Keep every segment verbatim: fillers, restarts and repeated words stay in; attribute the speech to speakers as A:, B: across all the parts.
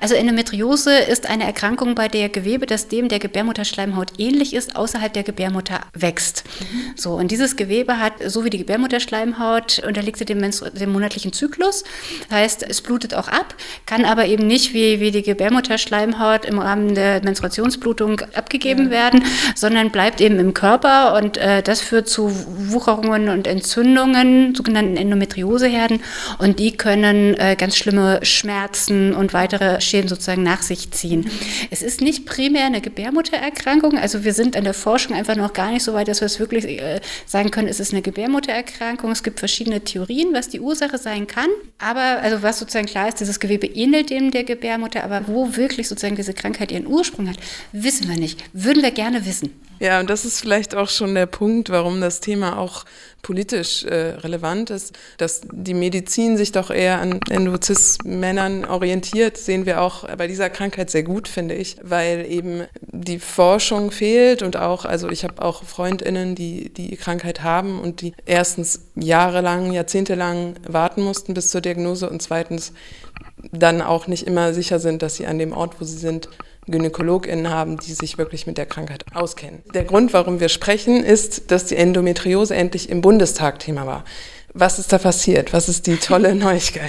A: Also Endometriose ist eine Erkrankung, bei der Gewebe, das dem der Gebärmutterschleimhaut ähnlich ist, außerhalb der Gebärmutter wächst. Mhm. So, und dieses Gewebe hat, so wie die Gebärmutterschleimhaut, unterliegt sie dem, Menstru- dem monatlichen Zyklus. Das heißt, es blutet auch ab, kann aber eben nicht wie, wie die Gebärmutterschleimhaut im Rahmen der Menstruationsblutung abgegeben ja. werden, sondern bleibt eben im Körper und äh, das führt zu Wucherungen und Entzündungen, sogenannten Endometrioseherden, und die können äh, ganz schlimme Schmerzen und weitere Schäden sozusagen nach sich ziehen. Mhm. Es ist nicht primär eine Gebärmuttererkrankung, also wir sind an der Forschung einfach noch gar nicht so weit, dass wir es wirklich äh, sagen können, es ist eine Gebärmuttererkrankung. Es gibt verschiedene Theorien, was die Ursache sein kann, aber also was sozusagen klar ist, dieses Gewebe ähnelt dem der Gebärmutter, aber wo wirklich sozusagen diese Krankheit ihren Ursprung hat, wissen wir nicht. Würden wir gerne wissen.
B: Ja, und das ist vielleicht auch schon der Punkt, warum das Thema auch politisch äh, relevant ist, dass die Medizin sich doch eher an Endo-Cis-Männern orientiert, sehen wir auch bei dieser Krankheit sehr gut, finde ich, weil eben die Forschung fehlt und auch, also ich habe auch FreundInnen, die die Krankheit haben und die erstens jahrelang, jahrzehntelang warten mussten bis zur Diagnose und zweitens dann auch nicht immer sicher sind, dass sie an dem Ort, wo sie sind, GynäkologInnen haben, die sich wirklich mit der Krankheit auskennen. Der Grund, warum wir sprechen, ist, dass die Endometriose endlich im Bundestag Thema war. Was ist da passiert? Was ist die tolle Neuigkeit?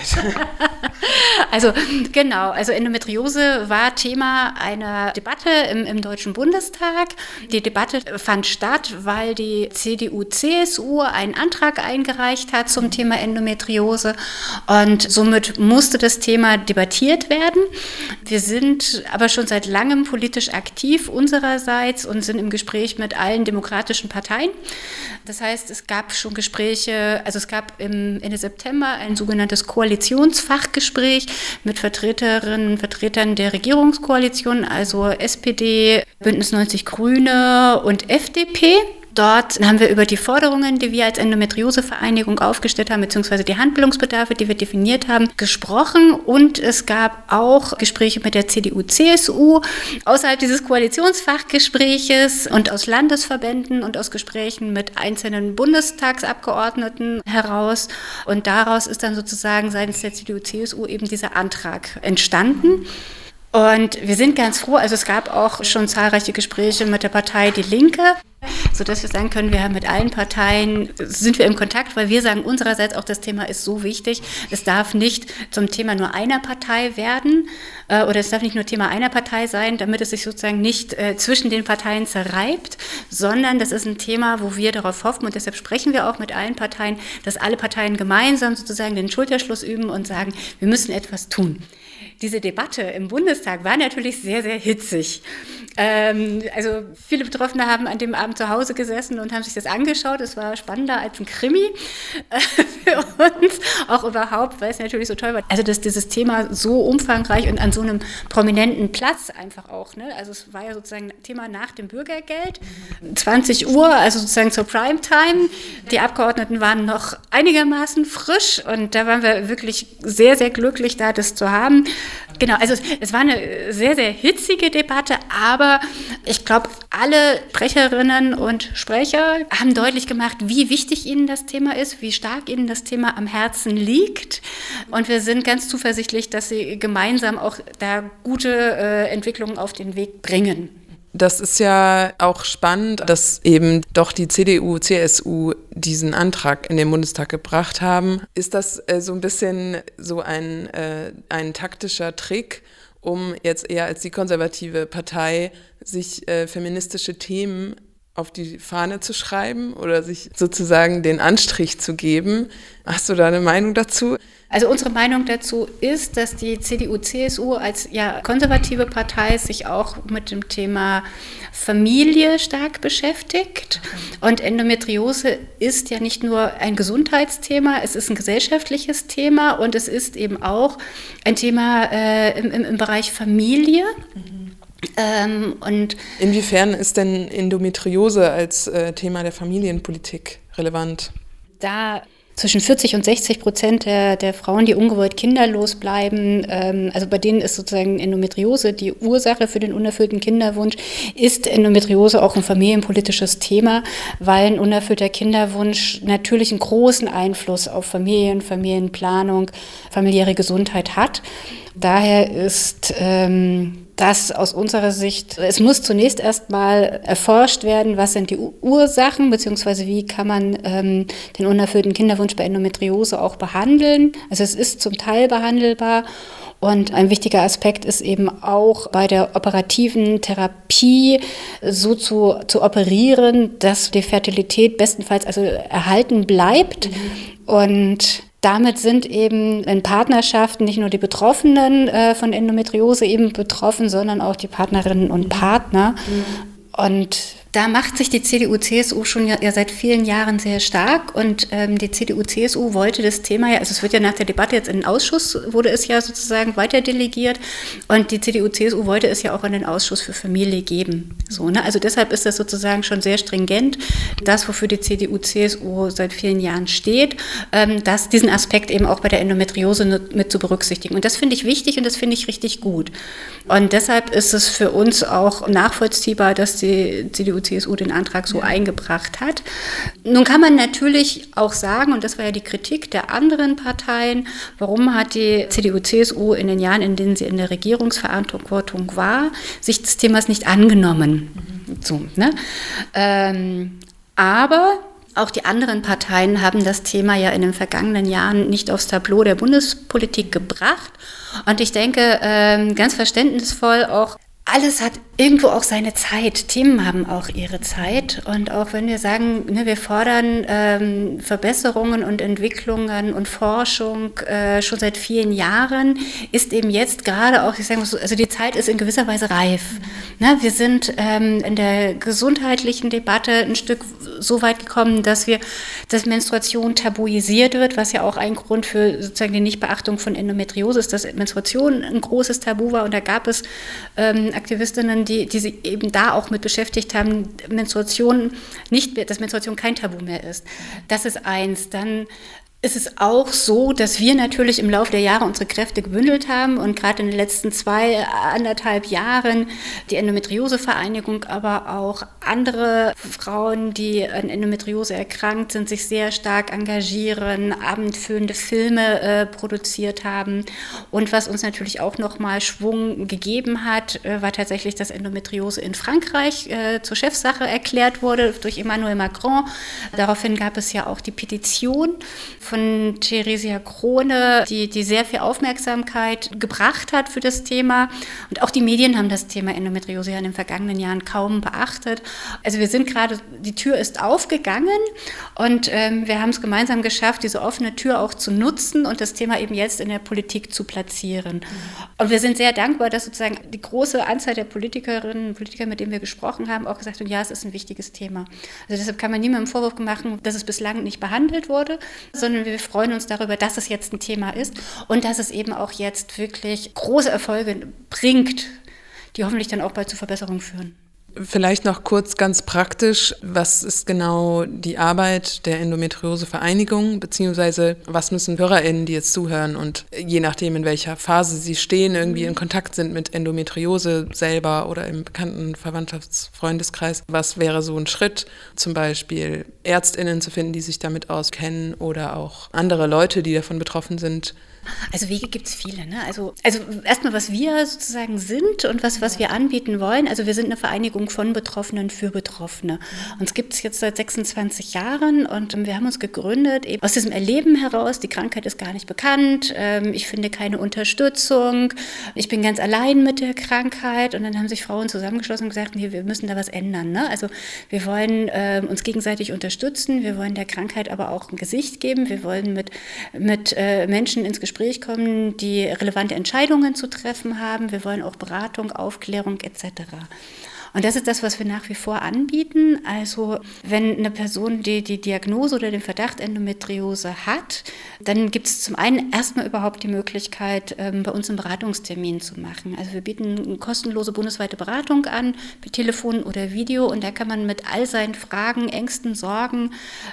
A: Also genau, also Endometriose war Thema einer Debatte im, im Deutschen Bundestag. Die Debatte fand statt, weil die C D U C S U einen Antrag eingereicht hat zum Thema Endometriose und somit musste das Thema debattiert werden. Wir sind aber schon seit langem politisch aktiv unsererseits und sind im Gespräch mit allen demokratischen Parteien. Das heißt, es gab schon Gespräche, also es gab im Ende September ein sogenanntes Koalitionsfachgespräch mit Vertreterinnen und Vertretern der Regierungskoalition, also S P D, Bündnis neunzig Grüne und F D P. Dort haben wir über die Forderungen, die wir als Endometriosevereinigung aufgestellt haben, beziehungsweise die Handlungsbedarfe, die wir definiert haben, gesprochen. Und es gab auch Gespräche mit der C D U C S U außerhalb dieses Koalitionsfachgespräches und aus Landesverbänden und aus Gesprächen mit einzelnen Bundestagsabgeordneten heraus. Und daraus ist dann sozusagen seitens der C D U C S U eben dieser Antrag entstanden. Und wir sind ganz froh, also es gab auch schon zahlreiche Gespräche mit der Partei Die Linke, sodass wir sagen können, wir haben mit allen Parteien, sind wir im Kontakt, weil wir sagen unsererseits auch, das Thema ist so wichtig, es darf nicht zum Thema nur einer Partei werden äh, oder es darf nicht nur Thema einer Partei sein, damit es sich sozusagen nicht äh, zwischen den Parteien zerreibt, sondern das ist ein Thema, wo wir darauf hoffen und deshalb sprechen wir auch mit allen Parteien, dass alle Parteien gemeinsam sozusagen den Schulterschluss üben und sagen, wir müssen etwas tun. Diese Debatte im Bundestag war natürlich sehr, sehr hitzig. Ähm, also viele Betroffene haben an dem Abend zu Hause gesessen und haben sich das angeschaut. Es war spannender als ein Krimi äh, für uns, auch überhaupt, weil es natürlich so toll war. Also dass dieses Thema so umfangreich und an so einem prominenten Platz einfach auch, ne? Also es war ja sozusagen Thema nach dem Bürgergeld. zwanzig Uhr, also sozusagen zur Primetime. Die Abgeordneten waren noch einigermaßen frisch und da waren wir wirklich sehr, sehr glücklich, da das zu haben. Genau, also es, es war eine sehr, sehr hitzige Debatte, aber ich glaube, alle Sprecherinnen und Sprecher haben deutlich gemacht, wie wichtig ihnen das Thema ist, wie stark ihnen das Thema am Herzen liegt. Und wir sind ganz zuversichtlich, dass sie gemeinsam auch da gute äh, Entwicklungen auf den Weg bringen.
B: Das ist ja auch spannend, dass eben doch die C D U, C S U diesen Antrag in den Bundestag gebracht haben. Ist das äh, so ein bisschen so ein, äh, ein taktischer Trick, um jetzt eher als die konservative Partei sich äh, feministische Themen auf die Fahne zu schreiben oder sich sozusagen den Anstrich zu geben? Hast du da eine Meinung dazu?
A: Also unsere Meinung dazu ist, dass die C D U C S U als ja, konservative Partei sich auch mit dem Thema Familie stark beschäftigt. Und Endometriose ist ja nicht nur ein Gesundheitsthema, es ist ein gesellschaftliches Thema und es ist eben auch ein Thema äh, im, im, im Bereich Familie. Mhm. Ähm, und
B: Inwiefern ist denn Endometriose als äh, Thema der Familienpolitik relevant?
A: Da zwischen vierzig und sechzig Prozent der, der Frauen, die ungewollt kinderlos bleiben, ähm, also bei denen ist sozusagen Endometriose die Ursache für den unerfüllten Kinderwunsch, ist Endometriose auch ein familienpolitisches Thema, weil ein unerfüllter Kinderwunsch natürlich einen großen Einfluss auf Familien, Familienplanung, familiäre Gesundheit hat. Daher ist ähm, das aus unserer Sicht, es muss zunächst erstmal erforscht werden, was sind die Ursachen, beziehungsweise wie kann man ähm, den unerfüllten Kinderwunsch bei Endometriose auch behandeln. Also es ist zum Teil behandelbar. Und ein wichtiger Aspekt ist eben auch bei der operativen Therapie so zu, zu operieren, dass die Fertilität bestenfalls also erhalten bleibt. Mhm. Und damit sind eben in Partnerschaften nicht nur die Betroffenen äh, von Endometriose eben betroffen, sondern auch die Partnerinnen und Partner. Mhm. Und da macht sich die C D U C S U schon ja, ja seit vielen Jahren sehr stark und ähm, die C D U C S U wollte das Thema ja, also es wird ja nach der Debatte jetzt in den Ausschuss, wurde es ja sozusagen weiter delegiert und die C D U C S U wollte es ja auch in den Ausschuss für Familie geben. So, ne? Also deshalb ist das sozusagen schon sehr stringent, das, wofür die C D U C S U seit vielen Jahren steht, ähm, dass diesen Aspekt eben auch bei der Endometriose mit zu berücksichtigen. Und das finde ich wichtig und das finde ich richtig gut. Und deshalb ist es für uns auch nachvollziehbar, dass die C D U C S U den Antrag so ja. eingebracht hat. Nun kann man natürlich auch sagen, und das war ja die Kritik der anderen Parteien, warum hat die C D U C S U in den Jahren, in denen sie in der Regierungsverantwortung war, sich des Themas nicht angenommen. Mhm. So, ne? ähm, aber auch die anderen Parteien haben das Thema ja in den vergangenen Jahren nicht aufs Tableau der Bundespolitik gebracht. Und ich denke, ähm, ganz verständnisvoll auch, alles hat irgendwo auch seine Zeit. Themen haben auch ihre Zeit. Und auch wenn wir sagen, ne, wir fordern ähm, Verbesserungen und Entwicklungen und Forschung äh, schon seit vielen Jahren, ist eben jetzt gerade auch, ich sage mal so, also die Zeit ist in gewisser Weise reif. Mhm. Ne, wir sind ähm, in der gesundheitlichen Debatte ein Stück so weit gekommen, dass wir, dass Menstruation tabuisiert wird, was ja auch ein Grund für sozusagen die Nichtbeachtung von Endometriose ist, dass Menstruation ein großes Tabu war. Und da gab es ähm, Aktivistinnen, die, die sich eben da auch mit beschäftigt haben, Menstruation nicht, dass Menstruation kein Tabu mehr ist. Das ist eins. Dann ist es auch so, dass wir natürlich im Laufe der Jahre unsere Kräfte gebündelt haben und gerade in den letzten zwei, anderthalb Jahren die Endometriose-Vereinigung, aber auch andere Frauen, die an Endometriose erkrankt sind, sich sehr stark engagieren, abendfüllende Filme äh, produziert haben. Und was uns natürlich auch nochmal Schwung gegeben hat, äh, war tatsächlich, dass Endometriose in Frankreich äh, zur Chefsache erklärt wurde durch Emmanuel Macron. Daraufhin gab es ja auch die Petition von Theresia Krone, die, die sehr viel Aufmerksamkeit gebracht hat für das Thema. Und auch die Medien haben das Thema Endometriose ja in den vergangenen Jahren kaum beachtet. Also wir sind gerade, die Tür ist aufgegangen und ähm, wir haben es gemeinsam geschafft, diese offene Tür auch zu nutzen und das Thema eben jetzt in der Politik zu platzieren. Und wir sind sehr dankbar, dass sozusagen die große Anzahl der Politikerinnen und Politiker, mit denen wir gesprochen haben, auch gesagt haben, ja, es ist ein wichtiges Thema. Also deshalb kann man niemandem Vorwurf machen, dass es bislang nicht behandelt wurde, sondern wir freuen uns darüber, dass es jetzt ein Thema ist und dass es eben auch jetzt wirklich große Erfolge bringt, die hoffentlich dann auch bald zu Verbesserungen führen.
B: Vielleicht noch kurz ganz praktisch, was ist genau die Arbeit der Endometriose-Vereinigung, beziehungsweise was müssen HörerInnen, die jetzt zuhören und je nachdem, in welcher Phase sie stehen, irgendwie in Kontakt sind mit Endometriose selber oder im bekannten Verwandtschaftsfreundeskreis, was wäre so ein Schritt, zum Beispiel ÄrztInnen zu finden, die sich damit auskennen oder auch andere Leute, die davon betroffen sind?
A: Also Wege gibt es viele. Ne? Also, also erstmal, was wir sozusagen sind und was, was wir anbieten wollen. Also wir sind eine Vereinigung von Betroffenen für Betroffene. Uns gibt es jetzt seit sechsundzwanzig Jahren und wir haben uns gegründet eben aus diesem Erleben heraus. Die Krankheit ist gar nicht bekannt. Ich finde keine Unterstützung. Ich bin ganz allein mit der Krankheit. Und dann haben sich Frauen zusammengeschlossen und gesagt, nee, wir müssen da was ändern. Ne? Also wir wollen äh, uns gegenseitig unterstützen. Wir wollen der Krankheit aber auch ein Gesicht geben. Wir wollen mit, mit äh, Menschen ins Gespräch kommen, die relevante Entscheidungen zu treffen haben. Wir wollen auch Beratung, Aufklärung et cetera. Und das ist das, was wir nach wie vor anbieten. Also wenn eine Person die, die Diagnose oder den Verdacht Endometriose hat, dann gibt es zum einen erstmal überhaupt die Möglichkeit, ähm, bei uns einen Beratungstermin zu machen. Also wir bieten eine kostenlose bundesweite Beratung an, per Telefon oder Video. Und da kann man mit all seinen Fragen, Ängsten, Sorgen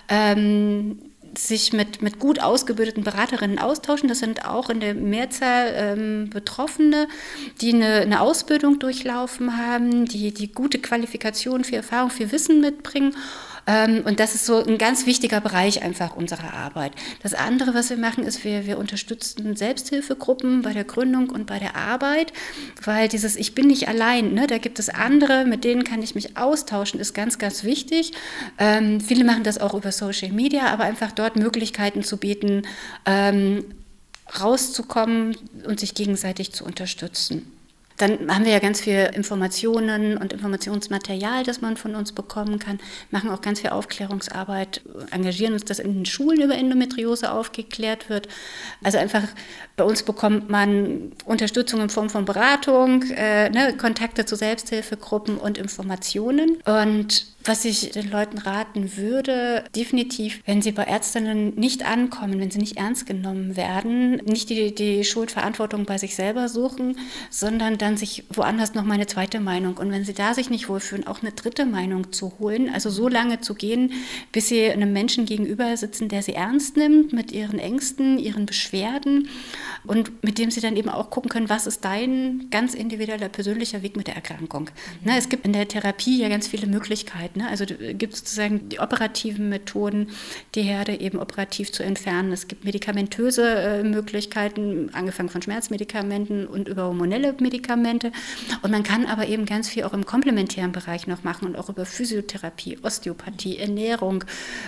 A: ähm, sich mit, mit gut ausgebildeten Beraterinnen austauschen. Das sind auch in der Mehrzahl ähm, Betroffene, die eine, eine Ausbildung durchlaufen haben, die, die gute Qualifikationen, viel Erfahrung, viel Wissen mitbringen. Und das ist so ein ganz wichtiger Bereich einfach unserer Arbeit. Das andere, was wir machen, ist, wir, wir unterstützen Selbsthilfegruppen bei der Gründung und bei der Arbeit, weil dieses Ich bin nicht allein, ne, da gibt es andere, mit denen kann ich mich austauschen, ist ganz, ganz wichtig. Ähm, viele machen das auch über Social Media, aber einfach dort Möglichkeiten zu bieten, ähm, rauszukommen und sich gegenseitig zu unterstützen. Dann haben wir ja ganz viel Informationen und Informationsmaterial, das man von uns bekommen kann, machen auch ganz viel Aufklärungsarbeit, engagieren uns, dass in den Schulen über Endometriose aufgeklärt wird. Also einfach bei uns bekommt man Unterstützung in Form von Beratung, äh, ne, Kontakte zu Selbsthilfegruppen und Informationen. Und was ich den Leuten raten würde, definitiv, wenn sie bei Ärztinnen nicht ankommen, wenn sie nicht ernst genommen werden, nicht die, die Schuldverantwortung bei sich selber suchen, sondern dann sich woanders noch mal eine zweite Meinung. Und wenn sie da sich nicht wohlfühlen, auch eine dritte Meinung zu holen, also so lange zu gehen, bis sie einem Menschen gegenüber sitzen, der sie ernst nimmt mit ihren Ängsten, ihren Beschwerden und mit dem sie dann eben auch gucken können, was ist dein ganz individueller, persönlicher Weg mit der Erkrankung. Mhm. Ne, es gibt in der Therapie ja ganz viele Möglichkeiten. Ne? Also gibt es sozusagen die operativen Methoden, die Herde eben operativ zu entfernen. Es gibt medikamentöse äh, Möglichkeiten, angefangen von Schmerzmedikamenten und über hormonelle Medikamente. Und man kann aber eben ganz viel auch im komplementären Bereich noch machen und auch über Physiotherapie, Osteopathie, Ernährung,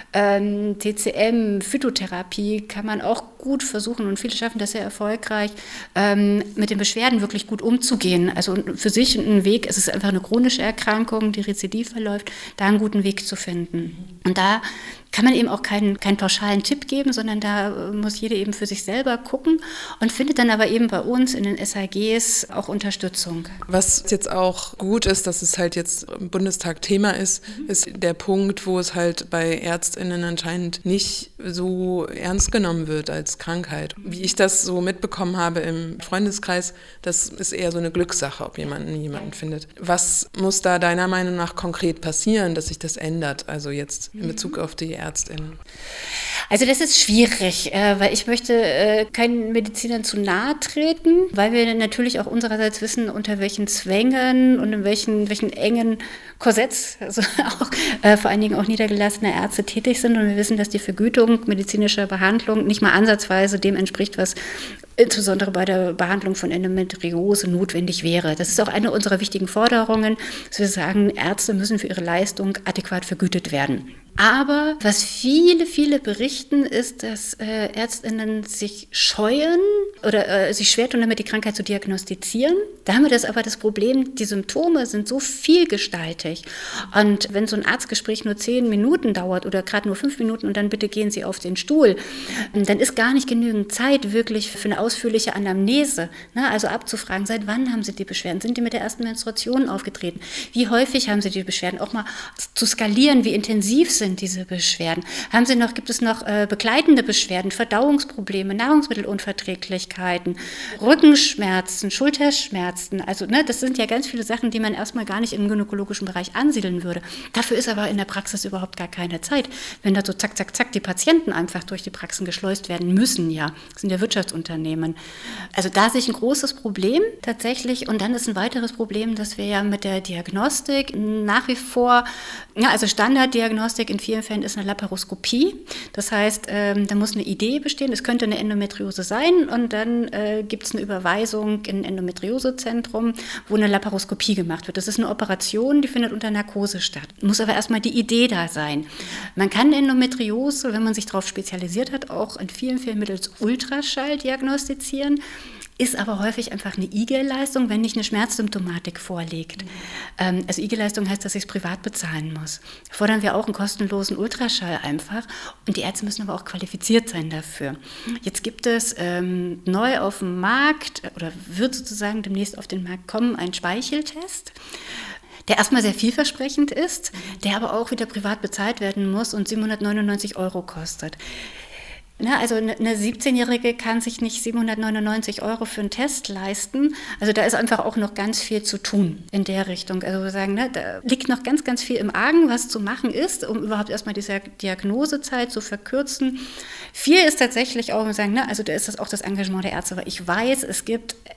A: ähm, T C M, Phytotherapie kann man auch gut versuchen und viele schaffen das sehr erfolgreich, ähm, mit den Beschwerden wirklich gut umzugehen. Also für sich ein Weg, es ist einfach eine chronische Erkrankung, die rezidiv verläuft, da einen guten Weg zu finden. Und da kann man eben auch keinen, keinen pauschalen Tipp geben, sondern da muss jeder eben für sich selber gucken und findet dann aber eben bei uns in den S H Gs auch Unterstützung.
B: Was jetzt auch gut ist, dass es halt jetzt im Bundestag Thema ist, mhm. ist der Punkt, wo es halt bei ÄrztInnen anscheinend nicht so ernst genommen wird als Krankheit. Wie ich das so mitbekommen habe im Freundeskreis, das ist eher so eine Glückssache, ob jemanden jemanden findet. Was muss da deiner Meinung nach konkret passieren, dass sich das ändert, also jetzt in Bezug auf die ÄrztInnen?
A: Also das ist schwierig, äh, weil ich möchte äh, keinen Medizinern zu nahe treten, weil wir natürlich auch unsererseits wissen, unter welchen Zwängen und in welchen, welchen engen Korsetts, also auch äh, vor allen Dingen auch niedergelassene Ärzte tätig sind. Und wir wissen, dass die Vergütung medizinischer Behandlung nicht mal ansatzweise dem entspricht, was insbesondere bei der Behandlung von Endometriose notwendig wäre. Das ist auch eine unserer wichtigen Forderungen, dass wir sagen, Ärzte müssen für ihre Leistung adäquat vergütet werden. Aber was viele, viele berichten, ist, dass äh, ÄrztInnen sich scheuen oder äh, sich schwer tun, damit die Krankheit zu diagnostizieren. Da haben wir das aber das Problem, die Symptome sind so vielgestaltig. Und wenn so ein Arztgespräch nur zehn Minuten dauert oder gerade nur fünf Minuten und dann bitte gehen Sie auf den Stuhl, dann ist gar nicht genügend Zeit wirklich für eine ausführliche Anamnese. Ne? Also abzufragen, seit wann haben Sie die Beschwerden? Sind die mit der ersten Menstruation aufgetreten? Wie häufig haben Sie die Beschwerden? Auch mal zu skalieren, wie intensiv sind diese Beschwerden? Haben Sie noch, gibt es noch äh, begleitende Beschwerden, Verdauungsprobleme, Nahrungsmittelunverträglichkeiten, Rückenschmerzen, Schulterschmerzen? Also ne, das sind ja ganz viele Sachen, die man erstmal gar nicht im gynäkologischen Bereich ansiedeln würde. Dafür ist aber in der Praxis überhaupt gar keine Zeit. Wenn da so zack, zack, zack die Patienten einfach durch die Praxen geschleust werden müssen, ja, das sind ja Wirtschaftsunternehmen. Also da sehe ich ein großes Problem tatsächlich. Und dann ist ein weiteres Problem, dass wir ja mit der Diagnostik nach wie vor, ja, also Standarddiagnostik in vielen Fällen ist eine Laparoskopie. Das heißt, ähm, da muss eine Idee bestehen, es könnte eine Endometriose sein und dann äh, gibt es eine Überweisung in ein Endometriosezentrum, wo eine Laparoskopie gemacht wird. Das ist eine Operation, die findet unter Narkose statt. Muss aber erstmal die Idee da sein. Man kann Endometriose, wenn man sich darauf spezialisiert hat, auch in vielen Fällen mittels Ultraschall diagnostizieren. Ist aber häufig einfach eine I G-Leistung, wenn nicht eine Schmerzsymptomatik vorliegt. Mhm. Ähm, also I G-Leistung heißt, dass ich es privat bezahlen muss. Fordern wir auch einen kostenlosen Ultraschall einfach und die Ärzte müssen aber auch qualifiziert sein dafür. Jetzt gibt es ähm, neu auf dem Markt oder wird sozusagen demnächst auf den Markt kommen, ein Speicheltest, der erstmal sehr vielversprechend ist, der aber auch wieder privat bezahlt werden muss und siebenhundertneunundneunzig Euro kostet. Na, also eine siebzehnjährige kann sich nicht siebenhundertneunundneunzig Euro für einen Test leisten. Also da ist einfach auch noch ganz viel zu tun in der Richtung. Also wir sagen, ne, da liegt noch ganz, ganz viel im Argen, was zu machen ist, um überhaupt erstmal diese Diagnosezeit zu verkürzen. Viel ist tatsächlich auch, wir sagen, ne, also da ist das auch das Engagement der Ärzte, weil ich weiß, es gibt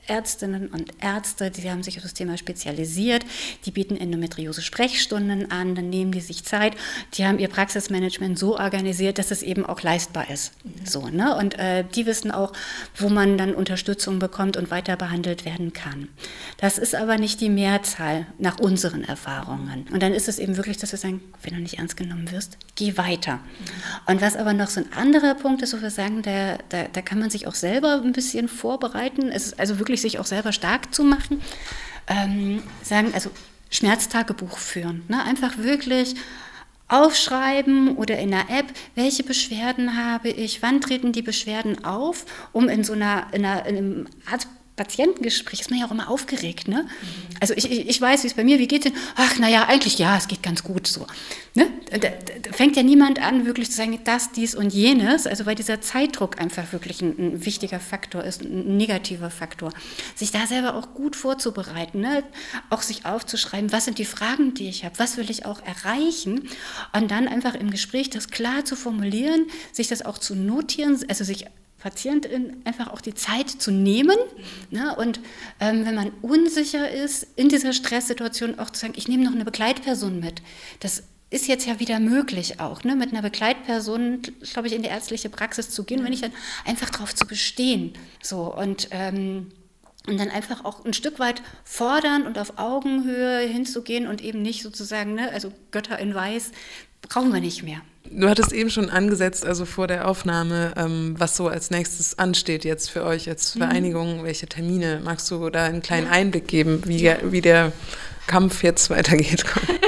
A: Ärztinnen und Ärzte, die haben sich auf das Thema spezialisiert, die bieten Endometriose-Sprechstunden an, dann nehmen die sich Zeit, die haben ihr Praxismanagement so organisiert, dass es eben auch leistbar ist. Mhm. So, ne? Und äh, die wissen auch, wo man dann Unterstützung bekommt und weiter behandelt werden kann. Das ist aber nicht die Mehrzahl nach unseren Erfahrungen. Und dann ist es eben wirklich, dass wir sagen, wenn du nicht ernst genommen wirst, geh weiter. Mhm. Und was aber noch so ein anderer Punkt ist, wo wir sagen, da, da, da kann man sich auch selber ein bisschen vorbereiten, es ist also wirklich sich auch selber stark zu machen, ähm, sagen, also Schmerztagebuch führen, ne? Einfach wirklich aufschreiben oder in einer App, welche Beschwerden habe ich, wann treten die Beschwerden auf, um in so einer, in einer in einem Art Patientengespräch ist man ja auch immer aufgeregt, ne? Mhm. Also ich, ich, ich weiß, wie es bei mir, wie geht's denn? Ach, naja, eigentlich ja, es geht ganz gut so. Ne? Da, da fängt ja niemand an, wirklich zu sagen, das, dies und jenes, also weil dieser Zeitdruck einfach wirklich ein, ein wichtiger Faktor ist, ein negativer Faktor. Sich da selber auch gut vorzubereiten, ne? Auch sich aufzuschreiben, was sind die Fragen, die ich habe, was will ich auch erreichen und dann einfach im Gespräch das klar zu formulieren, sich das auch zu notieren, also sich Patientin einfach auch die Zeit zu nehmen, ne? Und ähm, wenn man unsicher ist, in dieser Stresssituation auch zu sagen, ich nehme noch eine Begleitperson mit. Das ist jetzt ja wieder möglich auch, ne? Mit einer Begleitperson, glaube ich, in die ärztliche Praxis zu gehen, wenn ich dann einfach darauf zu bestehen. So, und, ähm, und dann einfach auch ein Stück weit fordern und auf Augenhöhe hinzugehen und eben nicht sozusagen, ne? Also Götter in Weiß, brauchen wir nicht mehr.
B: Du hattest eben schon angesetzt, also vor der Aufnahme, ähm, was so als nächstes ansteht jetzt für euch als Vereinigung, mhm. welche Termine, magst du da einen kleinen Einblick geben, wie, ja. wie der Kampf jetzt weitergeht?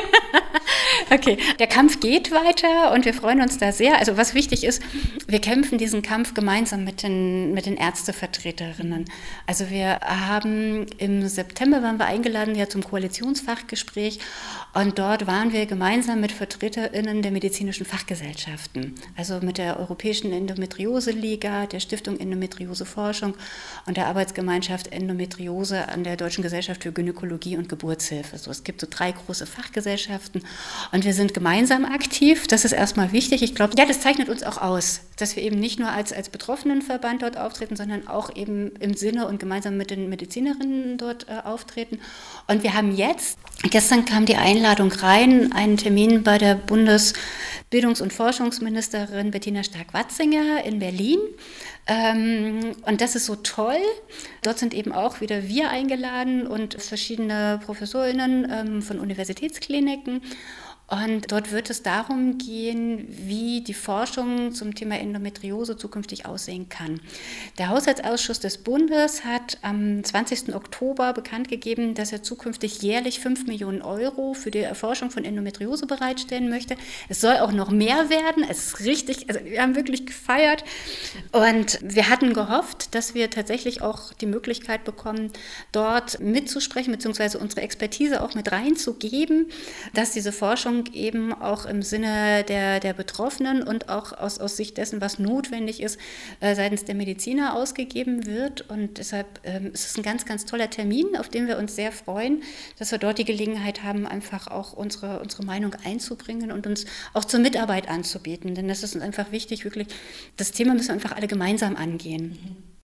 A: Okay, der Kampf geht weiter und wir freuen uns da sehr. Also was wichtig ist, wir kämpfen diesen Kampf gemeinsam mit den, mit den Ärztevertreterinnen. Also wir haben im September waren wir eingeladen ja zum Koalitionsfachgespräch und dort waren wir gemeinsam mit VertreterInnen der medizinischen Fachgesellschaften, also mit der Europäischen Endometriose-Liga, der Stiftung Endometriose-Forschung und der Arbeitsgemeinschaft Endometriose an der Deutschen Gesellschaft für Gynäkologie und Geburtshilfe. Also es gibt so drei große Fachgesellschaften und wir sind gemeinsam aktiv. Das ist erstmal wichtig. Ich glaube, ja, das zeichnet uns auch aus, dass wir eben nicht nur als, als Betroffenenverband dort auftreten, sondern auch eben im Sinne und gemeinsam mit den Medizinerinnen dort äh, auftreten. Und wir haben jetzt, gestern kam die Einladung rein, einen Termin bei der Bundesbildungs- und Forschungsministerin Bettina Stark-Watzinger in Berlin. Ähm, und das ist so toll. Dort sind eben auch wieder wir eingeladen und verschiedene ProfessorInnen ähm, von Universitätskliniken. Und dort wird es darum gehen, wie die Forschung zum Thema Endometriose zukünftig aussehen kann. Der Haushaltsausschuss des Bundes hat am zwanzigsten Oktober bekannt gegeben, dass er zukünftig jährlich fünf Millionen Euro für die Erforschung von Endometriose bereitstellen möchte. Es soll auch noch mehr werden. Es ist richtig, also wir haben wirklich gefeiert. Und wir hatten gehofft, dass wir tatsächlich auch die Möglichkeit bekommen, dort mitzusprechen, beziehungsweise unsere Expertise auch mit reinzugeben, dass diese Forschung eben auch im Sinne der, der Betroffenen und auch aus, aus Sicht dessen, was notwendig ist, äh, seitens der Mediziner ausgegeben wird. Und deshalb ähm, ist es ein ganz, ganz toller Termin, auf den wir uns sehr freuen, dass wir dort die Gelegenheit haben, einfach auch unsere, unsere Meinung einzubringen und uns auch zur Mitarbeit anzubieten. Denn das ist uns einfach wichtig, wirklich, das Thema müssen wir einfach alle gemeinsam angehen.